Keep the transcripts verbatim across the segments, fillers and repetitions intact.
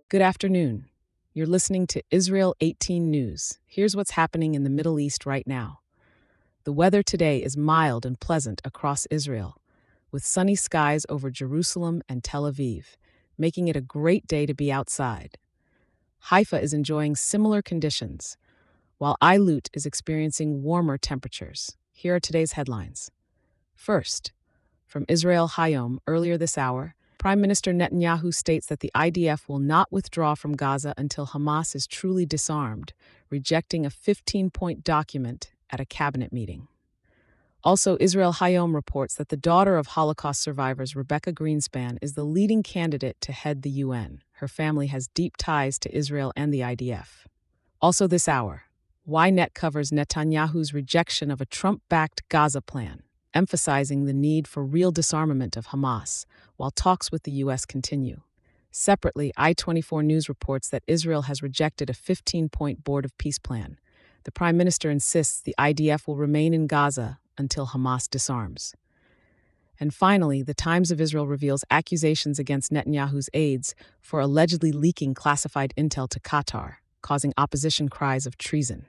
Good afternoon. You're listening to Israel eighteen News. Here's what's happening in the Middle East right now. The weather today is mild and pleasant across Israel, with sunny skies over Jerusalem and Tel Aviv, making it a great day to be outside. Haifa is enjoying similar conditions, while Eilut is experiencing warmer temperatures. Here are today's headlines. First, from Israel Hayom earlier this hour, Prime Minister Netanyahu states that the I D F will not withdraw from Gaza until Hamas is truly disarmed, rejecting a fifteen-point document at a cabinet meeting. Also, Israel Hayom reports that the daughter of Holocaust survivors Rebecca Greenspan is the leading candidate to head the U N. Her family has deep ties to Israel and the I D F. Also this hour, Ynet covers Netanyahu's rejection of a Trump-backed Gaza plan, emphasizing the need for real disarmament of Hamas, while talks with the U S continue. Separately, I twenty-four News reports that Israel has rejected a fifteen-point Board of Peace plan. The Prime Minister insists the I D F will remain in Gaza until Hamas disarms. And finally, the Times of Israel reveals accusations against Netanyahu's aides for allegedly leaking classified intel to Qatar, causing opposition cries of treason.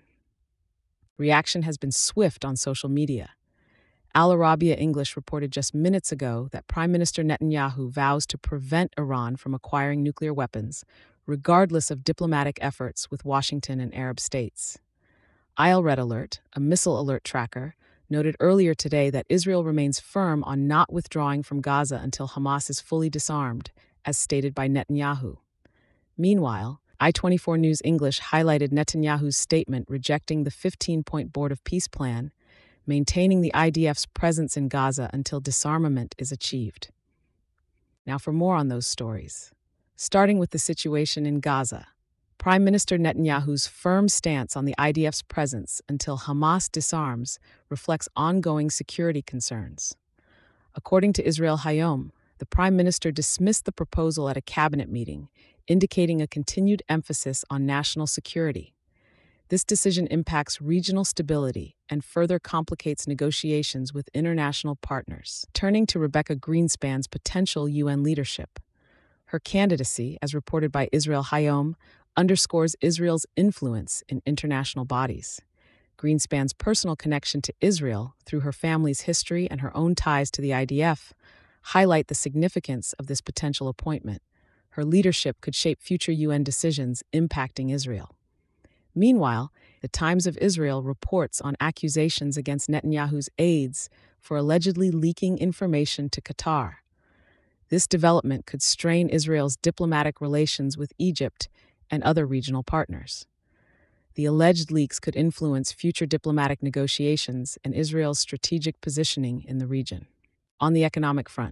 Reaction has been swift on social media. Al Arabiya English reported just minutes ago that Prime Minister Netanyahu vows to prevent Iran from acquiring nuclear weapons, regardless of diplomatic efforts with Washington and Arab states. I L Red Alert, a missile alert tracker, noted earlier today that Israel remains firm on not withdrawing from Gaza until Hamas is fully disarmed, as stated by Netanyahu. Meanwhile, I twenty-four News English highlighted Netanyahu's statement rejecting the fifteen-point Board of Peace plan, maintaining the I D F's presence in Gaza until disarmament is achieved. Now for more on those stories. Starting with the situation in Gaza, Prime Minister Netanyahu's firm stance on the I D F's presence until Hamas disarms reflects ongoing security concerns. According to Israel Hayom, the Prime Minister dismissed the proposal at a cabinet meeting, indicating a continued emphasis on national security. This decision impacts regional stability and further complicates negotiations with international partners. Turning to Rebecca Greenspan's potential U N leadership. Her candidacy, as reported by Israel Hayom, underscores Israel's influence in international bodies. Greenspan's personal connection to Israel, through her family's history and her own ties to the I D F, highlight the significance of this potential appointment. Her leadership could shape future U N decisions impacting Israel. Meanwhile, the Times of Israel reports on accusations against Netanyahu's aides for allegedly leaking information to Qatar. This development could strain Israel's diplomatic relations with Egypt and other regional partners. The alleged leaks could influence future diplomatic negotiations and Israel's strategic positioning in the region. On the economic front.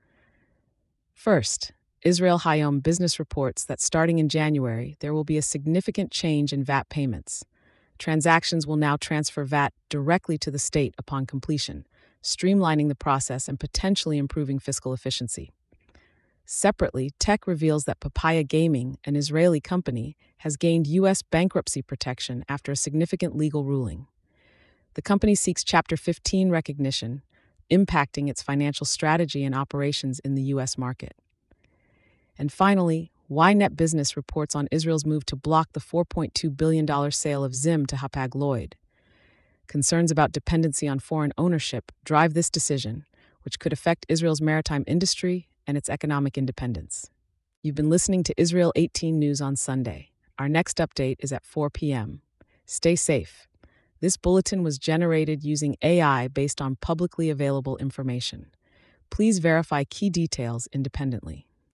First, Israel Hayom Business reports that starting in January, there will be a significant change in V A T payments. Transactions will now transfer V A T directly to the state upon completion, streamlining the process and potentially improving fiscal efficiency. Separately, Tech reveals that Papaya Gaming, an Israeli company, has gained U S bankruptcy protection after a significant legal ruling. The company seeks Chapter fifteen recognition, impacting its financial strategy and operations in the U S market. And finally, Ynet Business reports on Israel's move to block the four point two billion dollars sale of Zim to Hapag-Lloyd. Concerns about dependency on foreign ownership drive this decision, which could affect Israel's maritime industry and its economic independence. You've been listening to Israel eighteen News on Sunday. Our next update is at four p.m. Stay safe. This bulletin was generated using A I based on publicly available information. Please verify key details independently.